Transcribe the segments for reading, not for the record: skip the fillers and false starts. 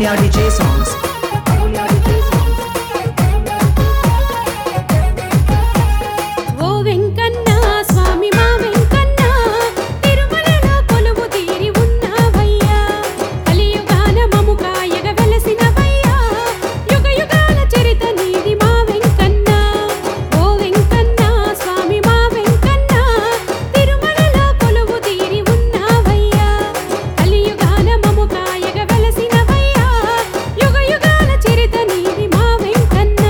Amulya DJ songs. Amulya DJ songs. ఓ వెంకన్న స్వామి మా వెంకన్న తిరుమలలో కొలువు తీరి ఉన్నావయ్యా కలియుగాన మము కాయగ వెలసినవయ్యా యుగ యుగాల చరిత నీది మా వెంకన్న ఓ వెంకన్న స్వామి మా వెంకన్న తిరుమలలో కొలువు తీరి ఉన్నావయ్యా కలియుగాన మము కాయగ వెలసినవయ్యా యుగ యుగాల చరిత నీది మా వెంకన్న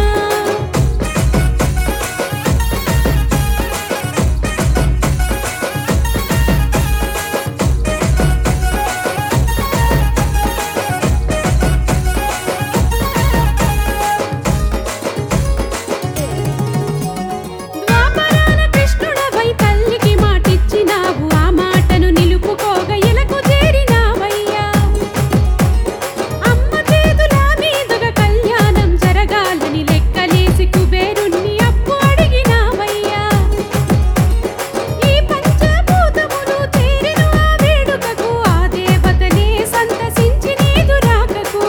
ద్వాపరాన కృష్ణుడవై తల్లికి మాటిచ్చినావు ఆ మాటను నిలుపుకోగ ఎలకు చేరినావయ్యా అమ్మ చేతుల మీదుగా కళ్యాణం జరగాలని లెక్కలేసి కుబేరుణ్ణి అప్పు అడిగినావయ్యా ఈ పంచభూతములు చేరిన ఆ వేడుకకు ఆ దేవతనే సంతసించి నీదు రాకకు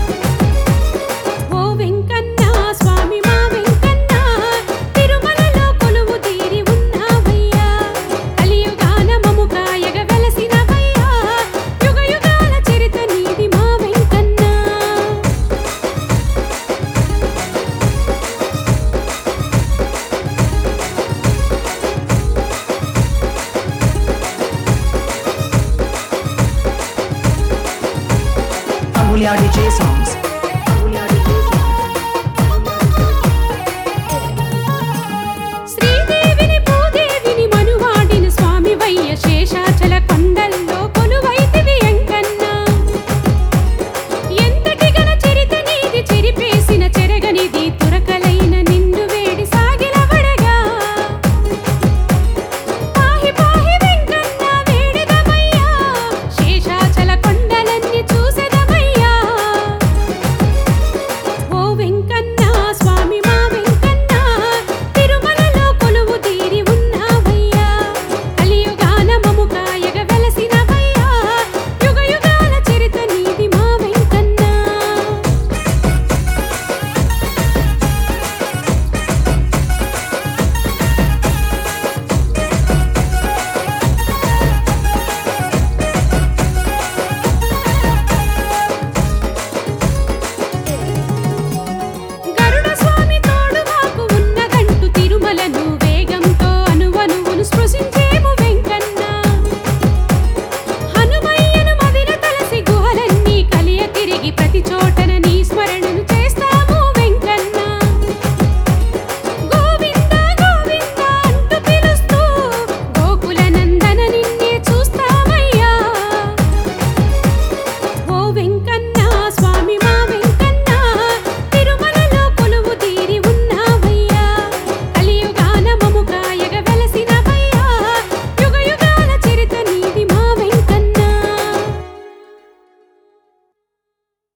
ఓ వెంకన్న స్వామి మా వెంకన్న తిరుమలలో కొలువు తీరి ఉన్నావయ్యా కలియుగాన మము కాయగ వెలసినవయ్యా యుగ యుగాల చరిత నీది మా వెంకన్న Amulya DJ songs.